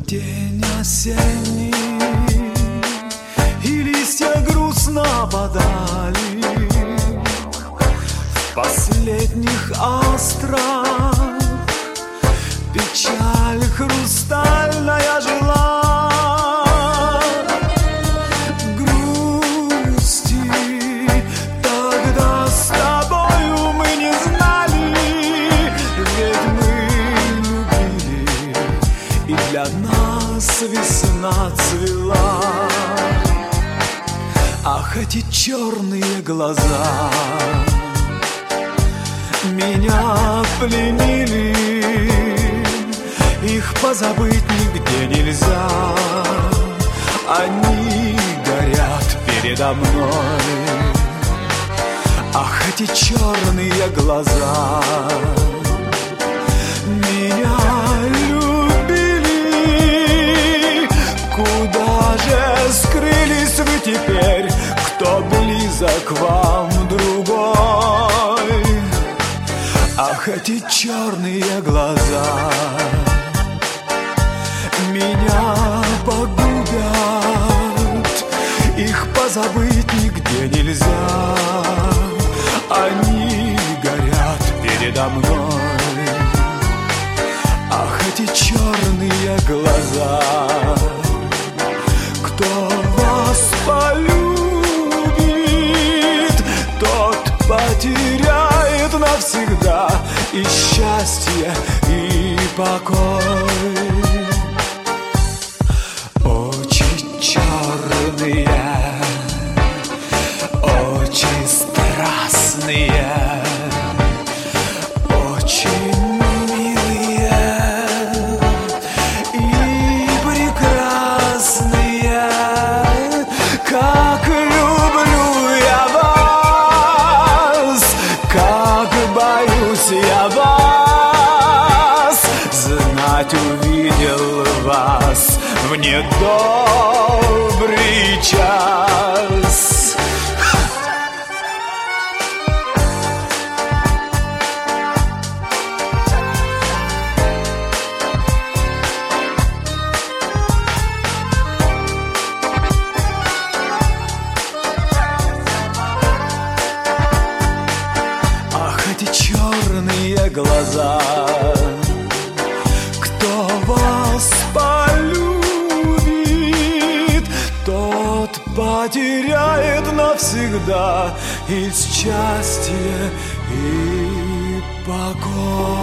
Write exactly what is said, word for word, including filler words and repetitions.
День осенний, и листья грустно опадали. В последних астрах печаль хрустальная жила. Грусти тогда с тобою мы не знали, ведь мы любили, и для нас весна цвела. Ах, эти черные глаза меня пленили, их позабыть нигде нельзя. Они горят передо мной. Ах, эти черные глаза меня любили. Куда же скрылись вы теперь, кто близок вам другой? Ах, эти черные глаза меня погубят, их позабыть нигде нельзя. Они горят передо мной. Ах, эти черные глаза, кто вас полюбит, тот потеряет навсегда и счастье, и покой. Очи черные, очень страстные, очень милые и прекрасные. Как люблю я вас, как боюсь я вас, знать увидел вас в недобрый час. Ах, эти черные глаза, кто вас полюбит, тот потеряет навсегда и счастье, и покой.